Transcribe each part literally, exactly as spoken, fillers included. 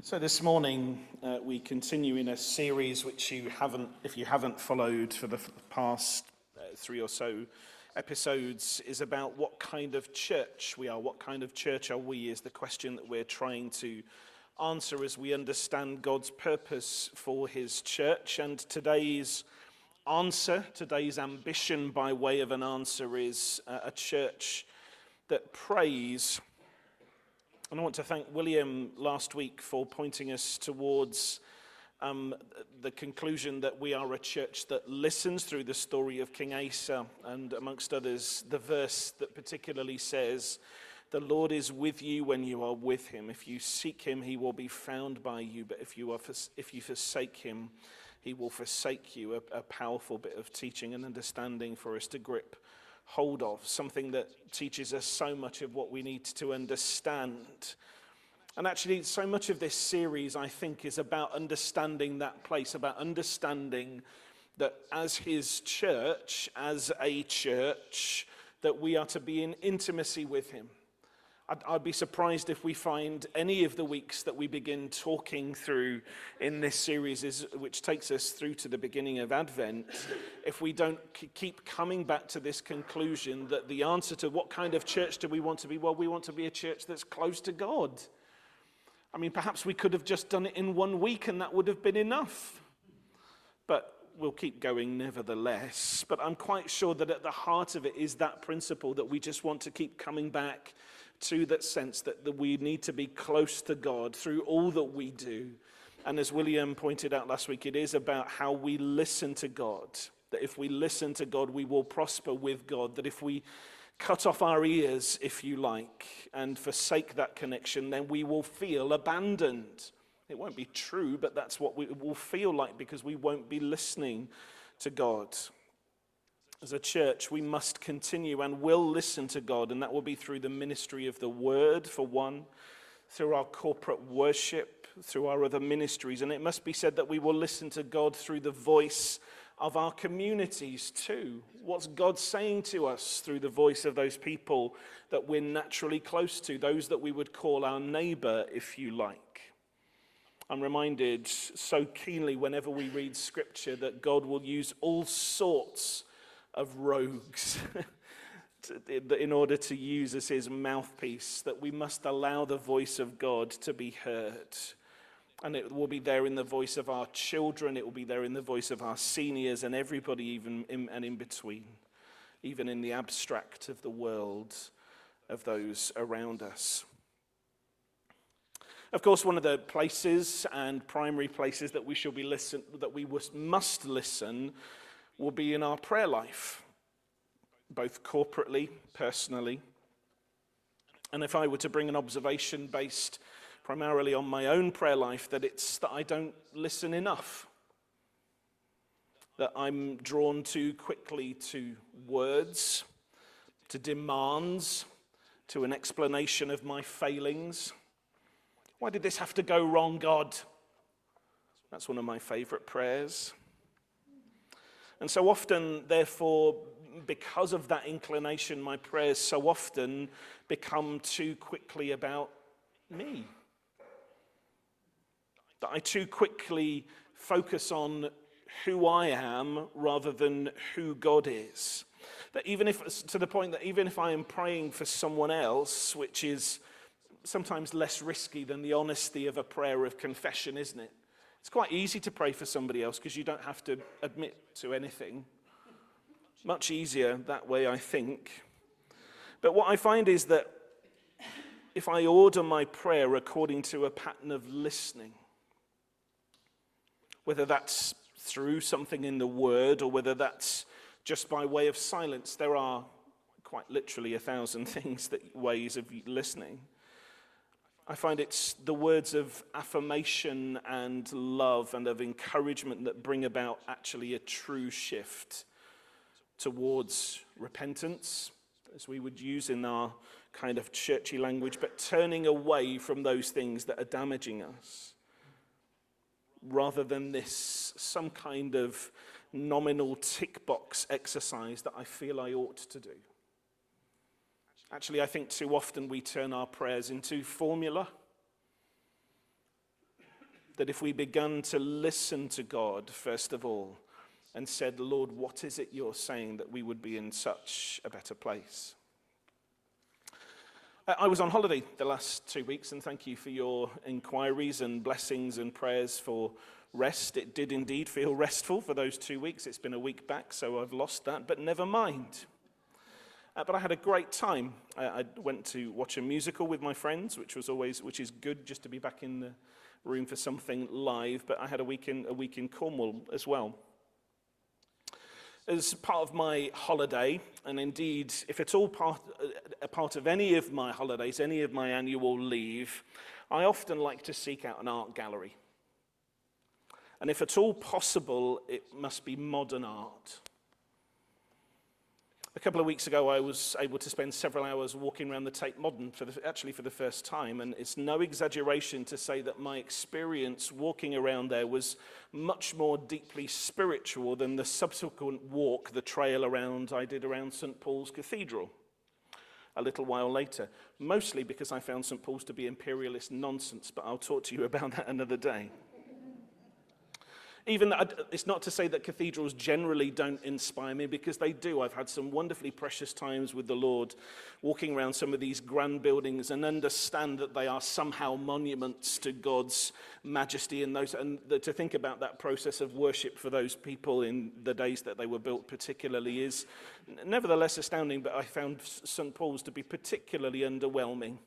So this morning uh, we continue in a series which you haven't, if you haven't followed for the past uh, three or so episodes, is about what kind of church we are. What kind of church are we is the question that we're trying to answer as we understand God's purpose for his church. And today's answer, today's ambition by way of an answer is uh, a church that prays. And I want to thank William last week for pointing us towards um, the conclusion that we are a church that listens through the story of King Asa, and amongst others, the verse that particularly says, "The Lord is with you when you are with him. If you seek him, he will be found by you. But if you are if you forsake him, he will forsake you." A, a powerful bit of teaching and understanding for us to grip hold of, something that teaches us so much of what we need to understand. And actually, so much of this series, I think, is about understanding that place, about understanding that as his church, as a church, that we are to be in intimacy with him. I'd, I'd be surprised if we find any of the weeks that we begin talking through in this series, is, which takes us through to the beginning of Advent, if we don't k- keep coming back to this conclusion that the answer to what kind of church do we want to be? Well, we want to be a church that's close to God. I mean, perhaps we could have just done it in one week and that would have been enough. But we'll keep going nevertheless. But I'm quite sure that at the heart of it is that principle that we just want to keep coming back to, that sense that, that we need to be close to God through all that we do. And as William pointed out last week, it is about how we listen to God. That if we listen to God, we will prosper with God. That if we cut off our ears, if you like, and forsake that connection, then we will feel abandoned. It won't be true, but that's what we will feel like because we won't be listening to God. As a church, we must continue and will listen to God, and that will be through the ministry of the word, for one, through our corporate worship, through our other ministries. And it must be said that we will listen to God through the voice of our communities too. What's God saying to us through the voice of those people that we're naturally close to, those that we would call our neighbor, if you like? I'm reminded so keenly whenever we read scripture that God will use all sorts of rogues in order to use as his mouthpiece, that we must allow the voice of God to be heard. And it will be there in the voice of our children, it will be there in the voice of our seniors and everybody even in, and in between, even in the abstract of the world of those around us. Of course, one of the places and primary places that we shall be listen, that we must listen will be in our prayer life, both corporately, personally. And if I were to bring an observation based primarily on my own prayer life, that it's that I don't listen enough, that I'm drawn too quickly to words, to demands, to an explanation of my failings. Why did this have to go wrong, God? That's one of my favorite prayers. And so often, therefore, because of that inclination, my prayers so often become too quickly about me. That I too quickly focus on who I am rather than who God is. That even if, to the point that even if I am praying for someone else, which is sometimes less risky than the honesty of a prayer of confession, isn't it? It's quite easy to pray for somebody else because you don't have to admit to anything. Much easier that way, I think. But what I find is that if I order my prayer according to a pattern of listening, whether that's through something in the word or whether that's just by way of silence, there are quite literally a thousand things, that ways of listening. I find it's the words of affirmation and love and of encouragement that bring about actually a true shift towards repentance, as we would use in our kind of churchy language, but turning away from those things that are damaging us, rather than this some kind of nominal tick box exercise that I feel I ought to do. Actually, I think too often we turn our prayers into formula. that if we began to listen to God, first of all, and said, Lord, what is it you're saying, that we would be in such a better place? I was on holiday the last two weeks, and thank you for your inquiries and blessings and prayers for rest. It did indeed feel restful for those two weeks. It's been a week back, so I've lost that, but never mind. Uh, but I had a great time. I, I went to watch a musical with my friends, which was always, which is good just to be back in the room for something live. But I had a week in a week in Cornwall as well. As part of my holiday, and indeed, if it's all part, a part of any of my holidays, any of my annual leave, I often like to seek out an art gallery. And if at all possible, it must be modern art. A couple of weeks ago, I was able to spend several hours walking around the Tate Modern, for the, actually for the first time, and it's no exaggeration to say that my experience walking around there was much more deeply spiritual than the subsequent walk, the trail around I did around Saint Paul's Cathedral a little while later, mostly because I found Saint Paul's to be imperialist nonsense, but I'll talk to you about that another day. Even, it's not to say that cathedrals generally don't inspire me, because they do. I've had some wonderfully precious times with the Lord, walking around some of these grand buildings and understand that they are somehow monuments to God's majesty, and those, and the, to think about that process of worship for those people in the days that they were built particularly is nevertheless astounding, but I found Saint Paul's to be particularly underwhelming.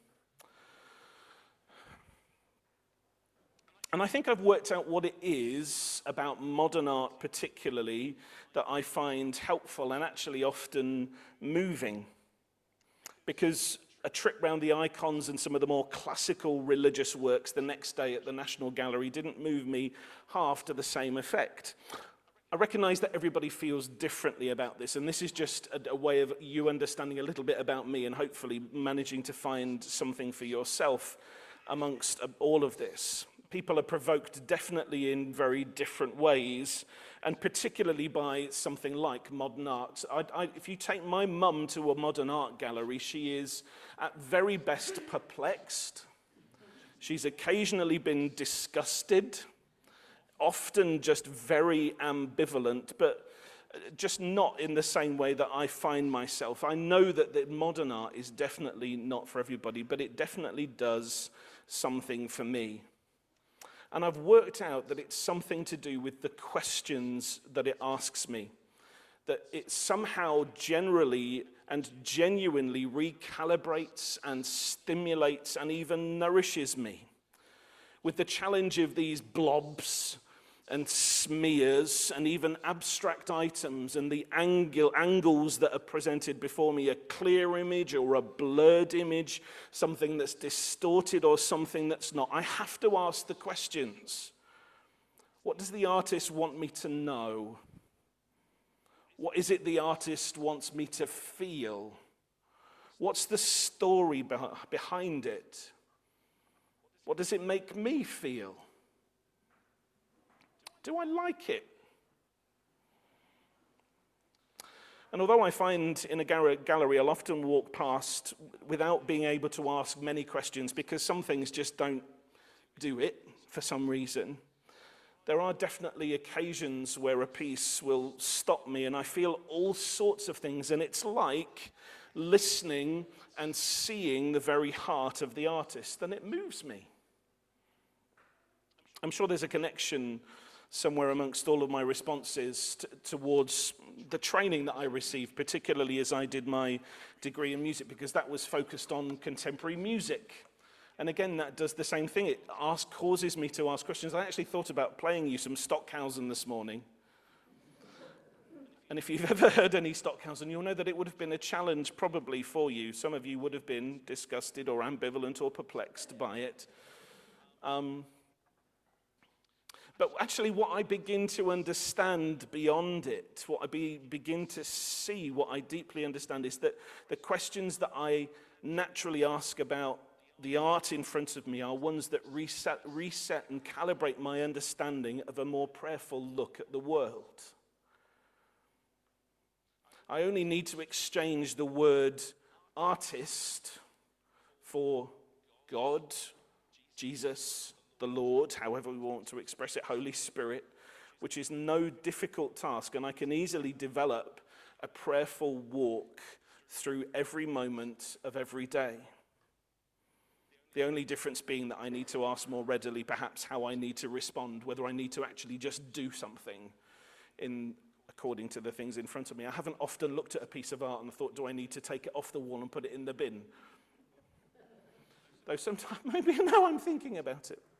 And I think I've worked out what it is about modern art particularly that I find helpful and actually often moving. Because a trip round the icons and some of the more classical religious works the next day at the National Gallery didn't move me half to the same effect. I recognize that everybody feels differently about this, and this is just a, a way of you understanding a little bit about me and hopefully managing to find something for yourself amongst all of this. People are provoked definitely in very different ways, and particularly by something like modern art. I, I, if you take my mum to a modern art gallery, she is at very best perplexed. She's occasionally been disgusted, often just very ambivalent, but just not in the same way that I find myself. I know that the modern art is definitely not for everybody, but it definitely does something for me. And I've worked out that it's something to do with the questions that it asks me. That it somehow generally and genuinely recalibrates and stimulates and even nourishes me. With the challenge of these blobs and smears and even abstract items and the angle, angles that are presented before me, a clear image or a blurred image, something that's distorted or something that's not. I have to ask the questions. What does the artist want me to know? What is it the artist wants me to feel? What's the story behind it? What does it make me feel? Do I like it? And although I find in a gallery I'll often walk past without being able to ask many questions because some things just don't do it for some reason, there are definitely occasions where a piece will stop me and I feel all sorts of things, and it's like listening and seeing the very heart of the artist, and it moves me. I'm sure there's a connection somewhere amongst all of my responses t- towards the training that I received, particularly as I did my degree in music, because that was focused on contemporary music. And again, that does the same thing. It asks, causes me to ask questions. I actually thought about playing you some Stockhausen this morning. And if you've ever heard any Stockhausen, you'll know that it would have been a challenge probably for you. Some of you would have been disgusted or ambivalent or perplexed by it. Um... But actually what I begin to understand beyond it, what I be, begin to see, what I deeply understand is that the questions that I naturally ask about the art in front of me are ones that reset, reset and calibrate my understanding of a more prayerful look at the world. I only need to exchange the word artist for God, Jesus, the Lord, however we want to express it, Holy Spirit, which is no difficult task, and I can easily develop a prayerful walk through every moment of every day. The only difference being that I need to ask more readily perhaps how I need to respond, whether I need to actually just do something in according to the things in front of me. I haven't often looked at a piece of art and thought, do I need to take it off the wall and put it in the bin? Though sometimes, maybe now I'm thinking about it.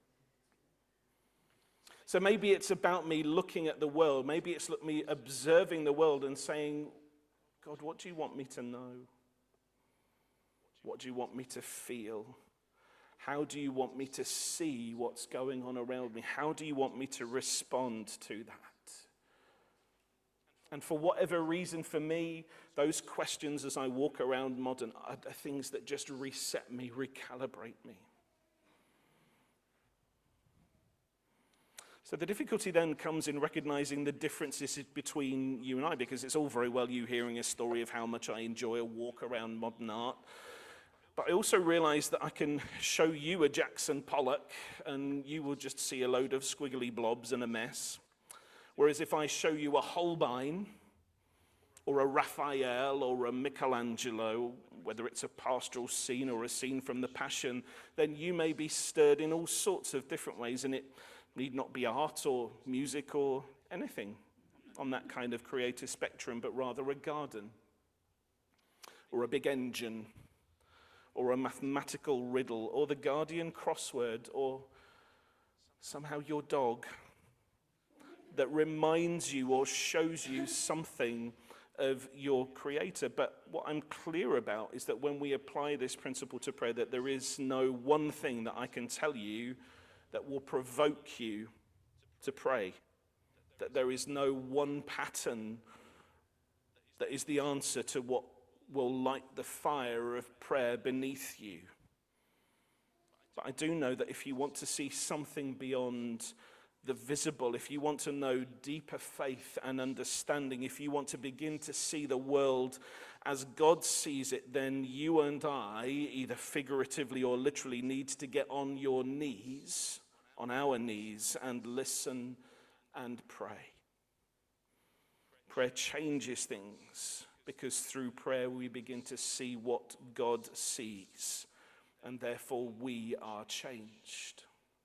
So maybe it's about me looking at the world. Maybe it's me observing the world and saying, God, what do you want me to know? What do you want me to feel? How do you want me to see what's going on around me? How do you want me to respond to that? And for whatever reason, for me, those questions as I walk around Modern are things that just reset me, recalibrate me. So the difficulty then comes in recognizing the differences between you and I, because it's all very well you hearing a story of how much I enjoy a walk around modern art. But I also realize that I can show you a Jackson Pollock and you will just see a load of squiggly blobs and a mess. Whereas if I show you a Holbein or a Raphael or a Michelangelo, whether it's a pastoral scene or a scene from the Passion, then you may be stirred in all sorts of different ways, and it need not be art or music or anything on that kind of creative spectrum, but rather a garden or a big engine or a mathematical riddle or the Guardian crossword or somehow your dog that reminds you or shows you something of your Creator. But what I'm clear about is that when we apply this principle to prayer, that there is no one thing that I can tell you that will provoke you to pray. That there is no one pattern that is the answer to what will light the fire of prayer beneath you. But I do know that if you want to see something beyond the visible, if you want to know deeper faith and understanding, if you want to begin to see the world as God sees it, then you and I, either figuratively or literally, need to get on your knees, on our knees, and listen and pray. Prayer changes things, because through prayer we begin to see what God sees, and therefore we are changed.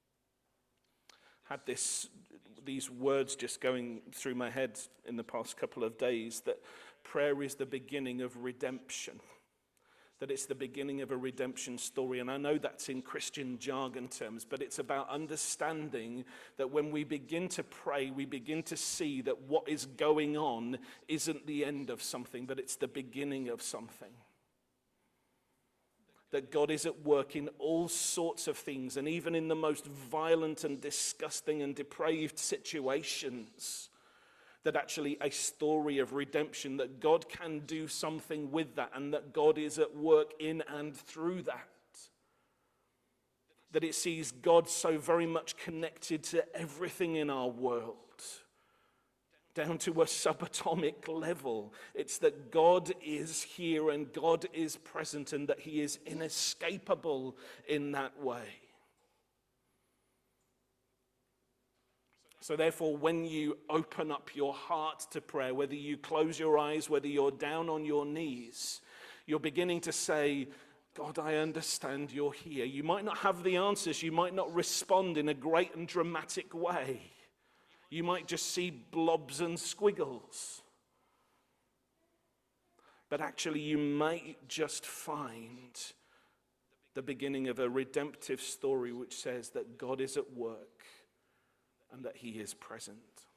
Had this, these words just going through my head in the past couple of days, that prayer is the beginning of redemption, that it's the beginning of a redemption story. And I know that's in Christian jargon terms, but it's about understanding that when we begin to pray, we begin to see that what is going on isn't the end of something, but it's the beginning of something. That God is at work in all sorts of things, and even in the most violent and disgusting and depraved situations, that actually a story of redemption, that God can do something with that, and that God is at work in and through that. That it sees God so very much connected to everything in our world, down to a subatomic level. It's that God is here and God is present, and that he is inescapable in that way. So therefore, when you open up your heart to prayer, whether you close your eyes, whether you're down on your knees, you're beginning to say, God, I understand you're here. You might not have the answers. You might not respond in a great and dramatic way. You might just see blobs and squiggles. But actually, you might just find the beginning of a redemptive story which says that God is at work and that he is present.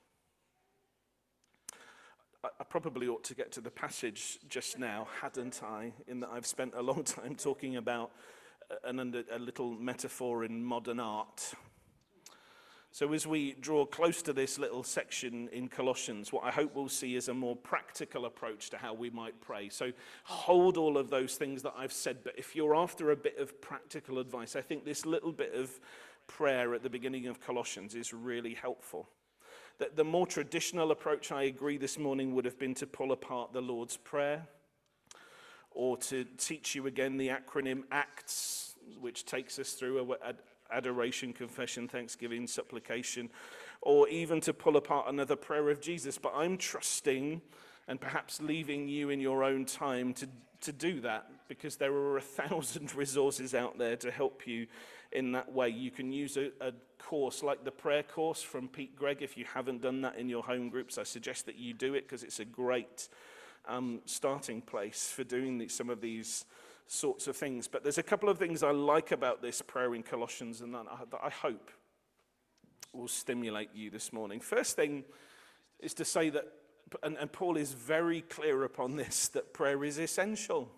I, I probably ought to get to the passage just now, hadn't I? In that I've spent a long time talking about an under, a little metaphor in modern art. So as we draw close to this little section in Colossians, what I hope we'll see is a more practical approach to how we might pray. So hold all of those things that I've said, but if you're after a bit of practical advice, I think this little bit of prayer at the beginning of Colossians is really helpful. The, the more traditional approach, I agree, this morning would have been to pull apart the Lord's Prayer, or to teach you again the acronym ACTS, which takes us through a, a adoration, confession, thanksgiving, supplication, or even to pull apart another prayer of Jesus. But I'm trusting and perhaps leaving you in your own time to, to do that, because there are a thousand resources out there to help you in that way. You can use a, a course like the prayer course from Pete Greig. If you haven't done that in your home groups, I suggest that you do it, because it's a great um, starting place for doing the, some of these sorts of things. But there's a couple of things I like about this prayer in Colossians, and that I, that I hope will stimulate you this morning. First thing is to say that, and, and Paul is very clear upon this, that prayer is essential.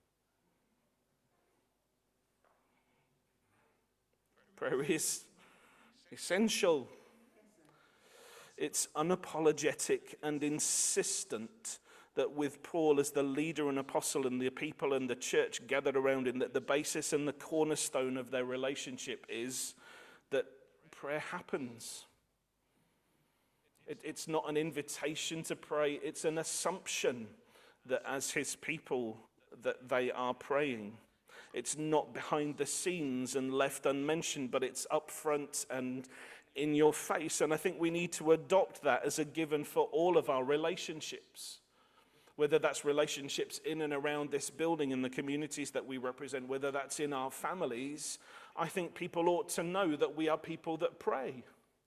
Prayer is essential. It's unapologetic and insistent that with Paul as the leader and apostle and the people and the church gathered around him, that the basis and the cornerstone of their relationship is that prayer happens. It, it's not an invitation to pray, it's an assumption that as his people that they are praying. It's not behind the scenes and left unmentioned, but it's up front and in your face. And I think we need to adopt that as a given for all of our relationships. Whether that's relationships in and around this building and the communities that we represent, whether that's in our families, I think people ought to know that we are people that pray.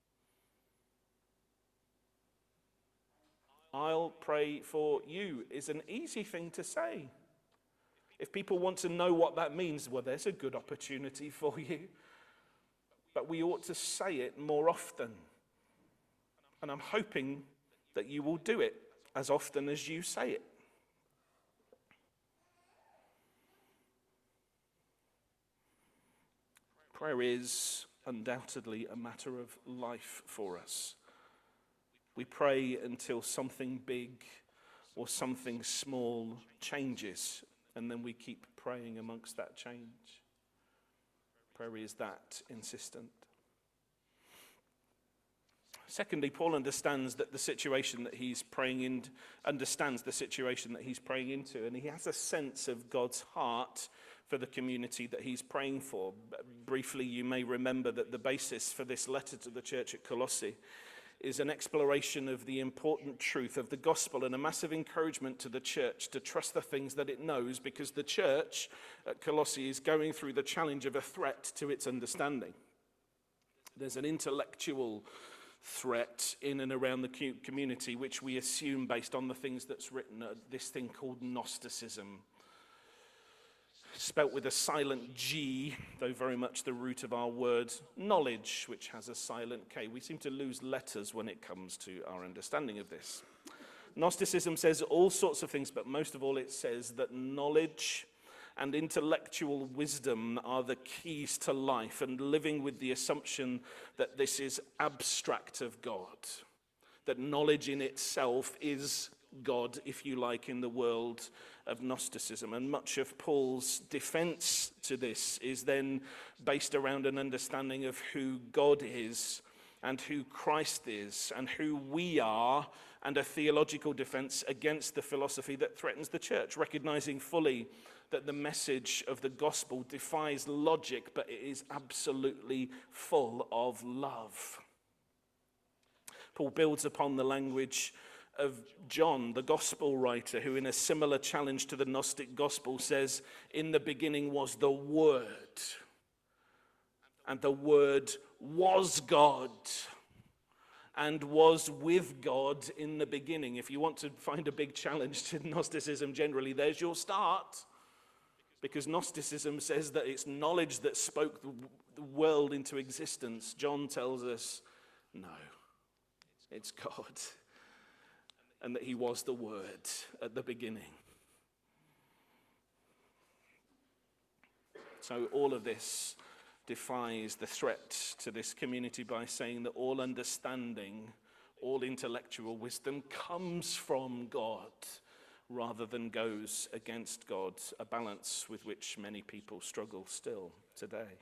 I'll pray for you is an easy thing to say. If people want to know what that means, well, there's a good opportunity for you. But we ought to say it more often. And I'm hoping that you will do it as often as you say it. Prayer is undoubtedly a matter of life for us. We pray until something big or something small changes, and then we keep praying amongst that change. Prayer is that insistent. Secondly, Paul understands that the situation that he's praying in, understands the situation that he's praying into, and he has a sense of God's heart for the community that he's praying for. Briefly, you may remember that the basis for this letter to the church at Colossae is an exploration of the important truth of the gospel and a massive encouragement to the church to trust the things that it knows, because the church at Colossae is going through the challenge of a threat to its understanding. There's an intellectual threat in and around the community, which we assume based on the things that's written, uh, this thing called Gnosticism. Spelt with a silent G, though very much the root of our word knowledge, which has a silent K. We seem to lose letters when it comes to our understanding of this. Gnosticism says all sorts of things, but most of all it says that knowledge and intellectual wisdom are the keys to life, and living with the assumption that this is abstract of God, that knowledge in itself is God, if you like, in the world of Gnosticism. And much of Paul's defense to this is then based around an understanding of who God is and who Christ is and who we are, and a theological defense against the philosophy that threatens the church, recognizing fully that the message of the gospel defies logic, but it is absolutely full of love. Paul builds upon the language of John, the gospel writer, who in a similar challenge to the Gnostic gospel says, in the beginning was the Word, and the Word was God, and was with God in the beginning. If you want to find a big challenge to Gnosticism generally, there's your start. Because Gnosticism says that it's knowledge that spoke the world into existence. John tells us, no, it's God. And that he was the Word at the beginning. So all of this defies the threat to this community by saying that all understanding, all intellectual wisdom comes from God rather than goes against God, a balance with which many people struggle still today.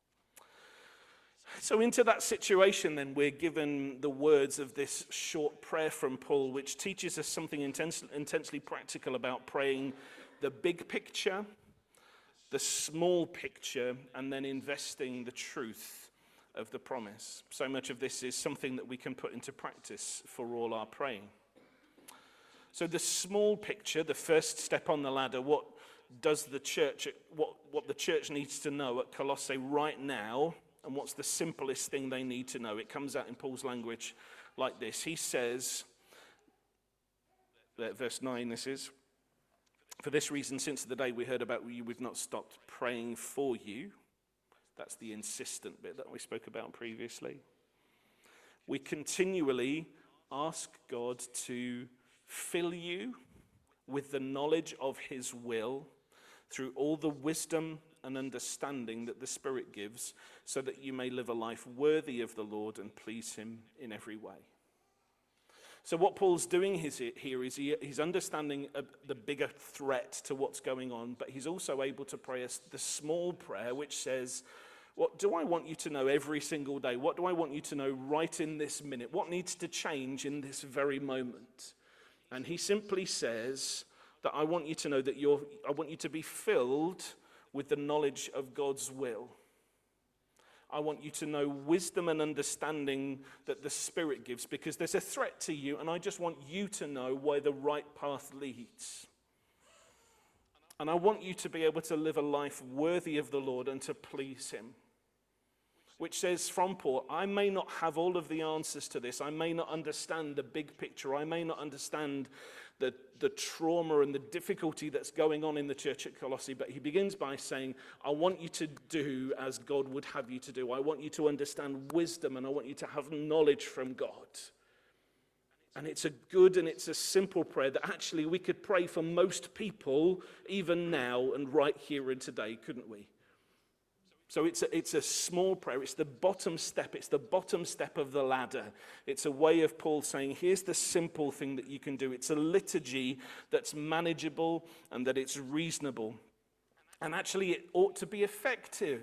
So into that situation then we're given the words of this short prayer from Paul, which teaches us something intens- intensely practical about praying the big picture the small picture, and then investing the truth of the promise. So much of this is something that we can put into practice for all our praying. So the small picture, the first step on the ladder, what does the church, what, what the church needs to know at Colossae right now, and what's the simplest thing they need to know? It comes out in Paul's language like this. He says, verse nine this is, "For this reason, since the day we heard about you, we've not stopped praying for you." That's the insistent bit that we spoke about previously. "We continually ask God to fill you with the knowledge of his will through all the wisdom and understanding that the Spirit gives, so that you may live a life worthy of the Lord and please him in every way." So what Paul's doing here is he, he's understanding a, the bigger threat to what's going on, but he's also able to pray a, the small prayer which says, what do I want you to know every single day? What do I want you to know right in this minute? What needs to change in this very moment? And he simply says that I want you to know that you're, I want you to be filled with the knowledge of God's will. I want you to know wisdom and understanding that the Spirit gives, because there's a threat to you, and I just want you to know where the right path leads. And I want you to be able to live a life worthy of the Lord and to please him. Which says from Paul, I may not have all of the answers to this. I may not understand the big picture. I may not understand the, the trauma and the difficulty that's going on in the church at Colossae. But he begins by saying, I want you to do as God would have you to do. I want you to understand wisdom, and I want you to have knowledge from God. And it's a good and it's a simple prayer that actually we could pray for most people even now and right here and today, couldn't we? So it's a, it's a small prayer. It's the bottom step. It's the bottom step of the ladder. It's a way of Paul saying, here's the simple thing that you can do. It's a liturgy that's manageable and that it's reasonable. And actually it ought to be effective.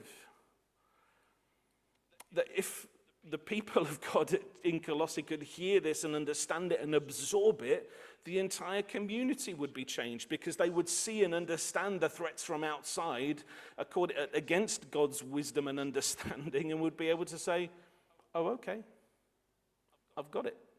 That if the people of God in Colossae could hear this and understand it and absorb it, the entire community would be changed, because they would see and understand the threats from outside according, against God's wisdom and understanding, and would be able to say, oh, okay, I've got it.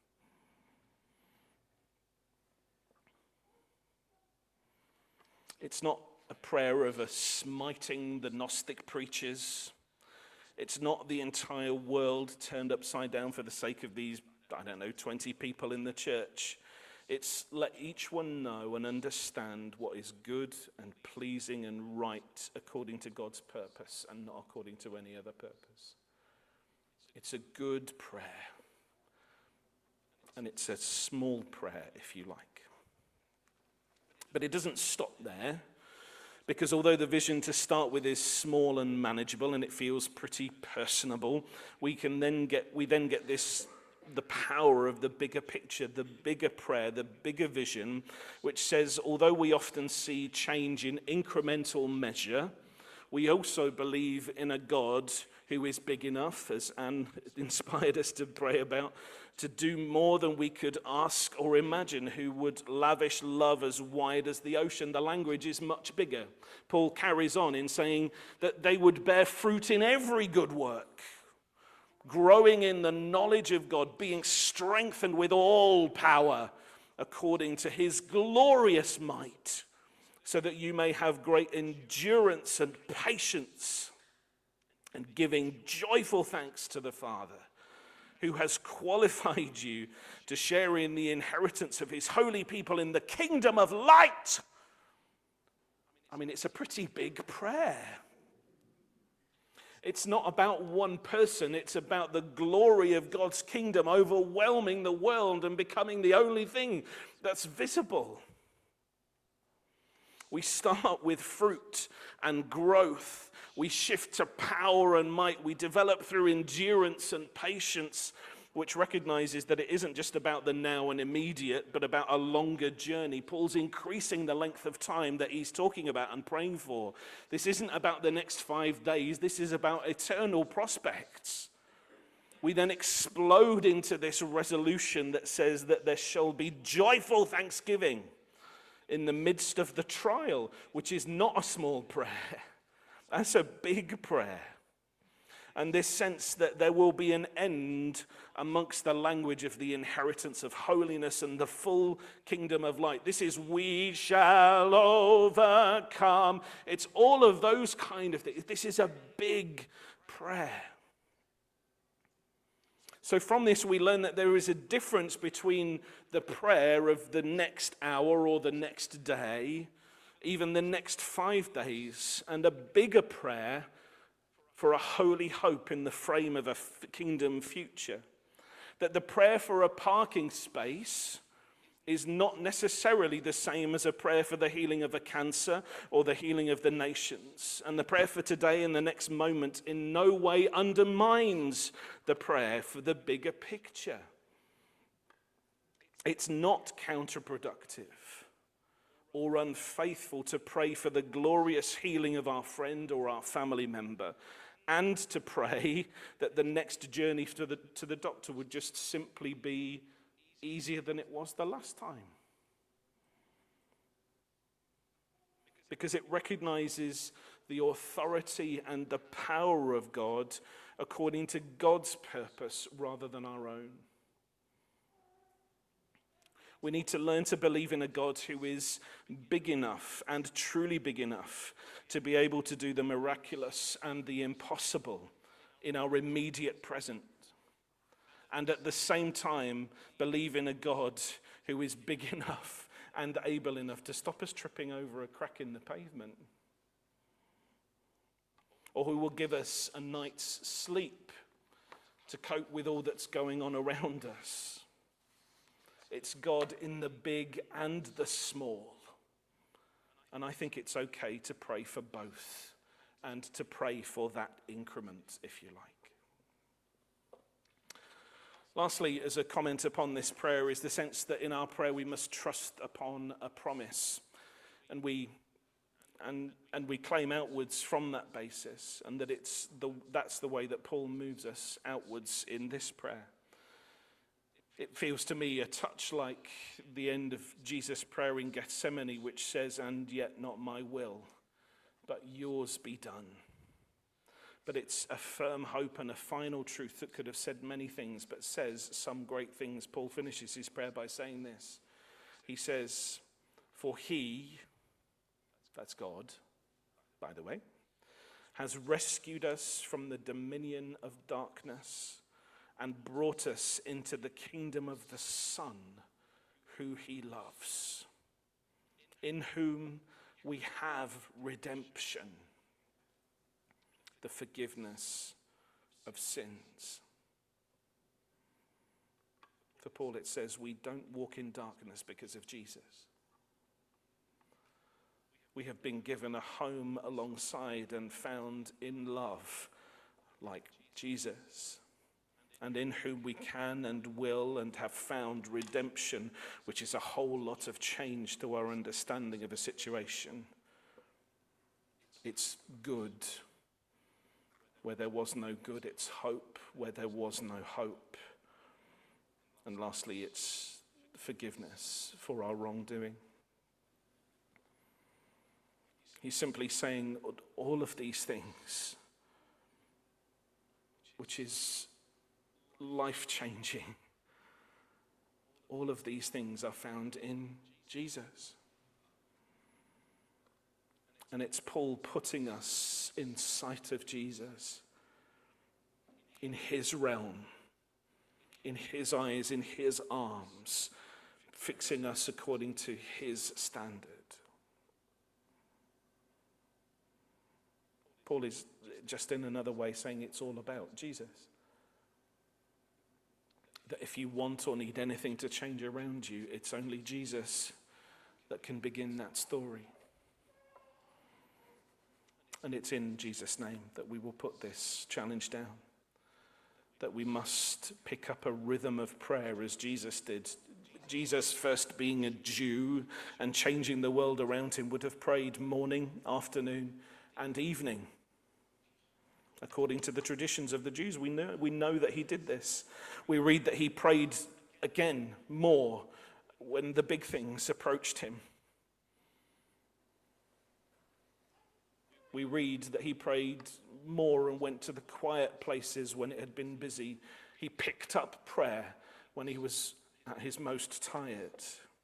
It's not a prayer of a smiting the Gnostic preachers. It's not the entire world turned upside down for the sake of these, I don't know, twenty people in the church. It's let each one know and understand what is good and pleasing and right according to God's purpose and not according to any other purpose. It's a good prayer. And it's a small prayer, if you like. But it doesn't stop there. Because although the vision to start with is small and manageable and it feels pretty personable, we can then get we then get this the power of the bigger picture, the bigger prayer, the bigger vision, which says, although we often see change in incremental measure, we also believe in a God who is big enough, as Anne inspired us to pray about, to do more than we could ask or imagine, who would lavish love as wide as the ocean. The language is much bigger. Paul carries on in saying that they would bear fruit in every good work, growing in the knowledge of God, being strengthened with all power according to his glorious might, so that you may have great endurance and patience, and giving joyful thanks to the Father, who has qualified you to share in the inheritance of his holy people in the kingdom of light. I mean, it's a pretty big prayer. It's not about one person. It's about the glory of God's kingdom overwhelming the world and becoming the only thing that's visible. We start with fruit and growth. We shift to power and might. We develop through endurance and patience, which recognizes that it isn't just about the now and immediate, but about a longer journey. Paul's increasing the length of time that he's talking about and praying for. This isn't about the next five days. This is about eternal prospects. We then explode into this resolution that says that there shall be joyful thanksgiving in the midst of the trial, which is not a small prayer. That's a big prayer. And this sense that there will be an end amongst the language of the inheritance of holiness and the full kingdom of light. This is we shall overcome. It's all of those kind of things. This is a big prayer. So from this we learn that there is a difference between the prayer of the next hour or the next day, even the next five days, and a bigger prayer for a holy hope in the frame of a f- kingdom future. That the prayer for a parking space is not necessarily the same as a prayer for the healing of a cancer or the healing of the nations. And the prayer for today and the next moment in no way undermines the prayer for the bigger picture. It's not counterproductive or unfaithful to pray for the glorious healing of our friend or our family member, and to pray that the next journey to the, to the doctor would just simply be easier than it was the last time. Because it recognizes the authority and the power of God according to God's purpose rather than our own. We need to learn to believe in a God who is big enough and truly big enough to be able to do the miraculous and the impossible in our immediate present. And at the same time, believe in a God who is big enough and able enough to stop us tripping over a crack in the pavement. Or who will give us a night's sleep to cope with all that's going on around us. It's God in the big and the small. And I think it's okay to pray for both and to pray for that increment, if you like. Lastly, as a comment upon this prayer, is the sense that in our prayer we must trust upon a promise. And we and and we claim outwards from that basis, and that it's the that's the way that Paul moves us outwards in this prayer. It feels to me a touch like the end of Jesus' prayer in Gethsemane, which says, "And yet not my will, but yours be done." But it's a firm hope and a final truth that could have said many things, but says some great things. Paul finishes his prayer by saying this. He says, "For he," that's God, by the way, "has rescued us from the dominion of darkness and brought us into the kingdom of the Son who he loves, in whom we have redemption, the forgiveness of sins." For Paul it says we don't walk in darkness because of Jesus. We have been given a home alongside and found in love like Jesus, and in whom we can and will and have found redemption, which is a whole lot of change to our understanding of a situation. It's good where there was no good. It's hope where there was no hope. And lastly, it's forgiveness for our wrongdoing. He's simply saying all of these things, which is life-changing. All of these things are found in Jesus. And it's Paul putting us in sight of Jesus, in his realm, in his eyes, in his arms, fixing us according to his standard. Paul is just in another way saying it's all about Jesus. That if you want or need anything to change around you, it's only Jesus that can begin that story. And it's in Jesus' name that we will put this challenge down. That we must pick up a rhythm of prayer as Jesus did. Jesus, first being a Jew and changing the world around him, would have prayed morning, afternoon, and evening. According to the traditions of the Jews, we know, we know that he did this. We read that he prayed again more when the big things approached him. We read that he prayed more and went to the quiet places when it had been busy. He picked up prayer when he was at his most tired.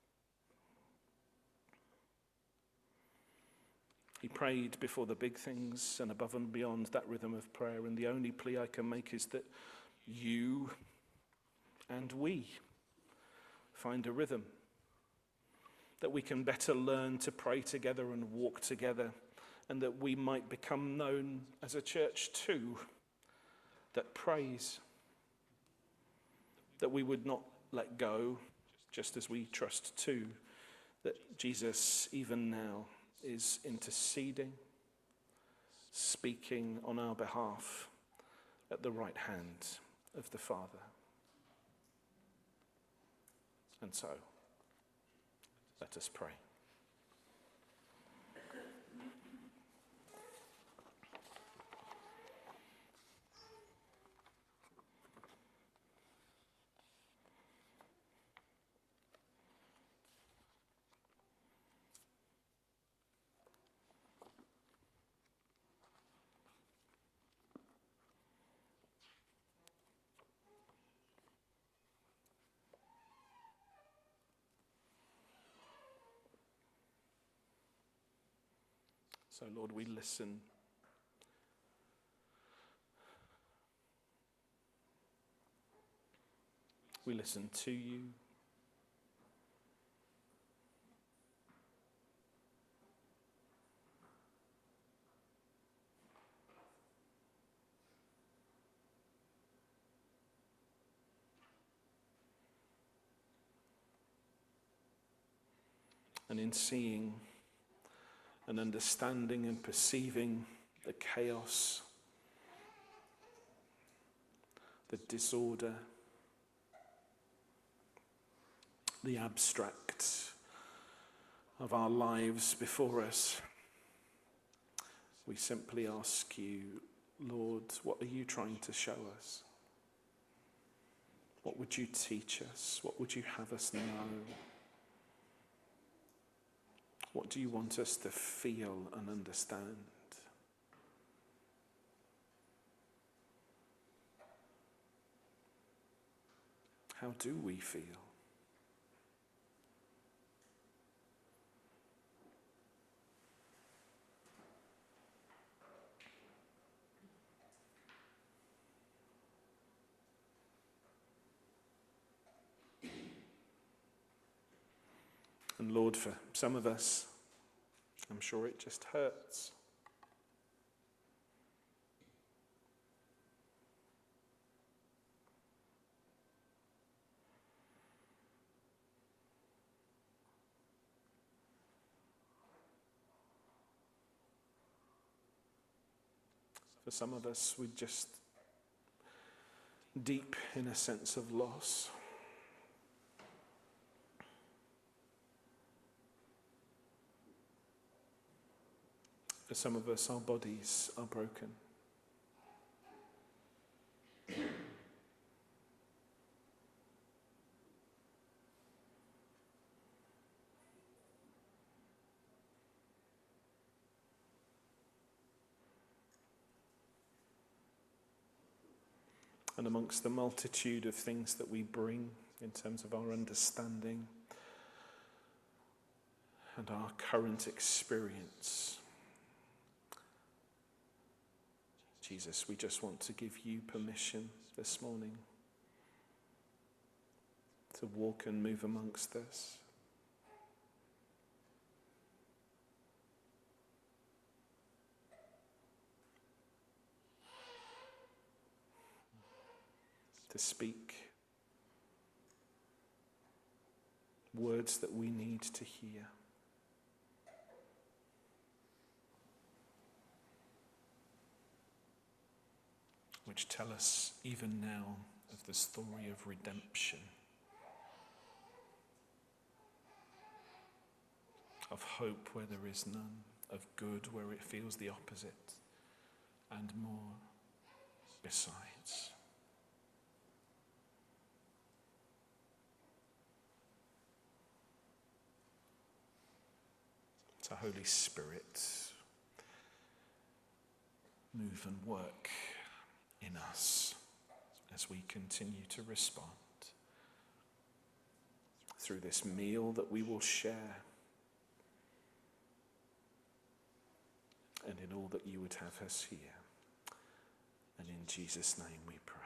He prayed before the big things and above and beyond that rhythm of prayer. And the only plea I can make is that you and we find a rhythm, that we can better learn to pray together and walk together, and that we might become known as a church too that prays, that we would not let go, just as we trust too that Jesus even now is interceding, speaking on our behalf at the right hand of the Father. And so, let us pray. So, Lord, we listen. We listen to you. And in seeing and understanding and perceiving the chaos, the disorder, the abstract of our lives before us, we simply ask you, Lord, what are you trying to show us? What would you teach us? What would you have us know? What do you want us to feel and understand? How do we feel? And Lord, for some of us, I'm sure it just hurts. For some of us, we're just deep in a sense of loss. For some of us, our bodies are broken. And amongst the multitude of things that we bring in terms of our understanding and our current experience, Jesus, we just want to give you permission this morning to walk and move amongst us. To speak words that we need to hear. Which tell us even now of the story of redemption, of hope where there is none, of good where it feels the opposite, and more besides. So, Holy Spirit, move and work in us as we continue to respond through this meal that we will share and in all that you would have us hear. And in Jesus' name we pray.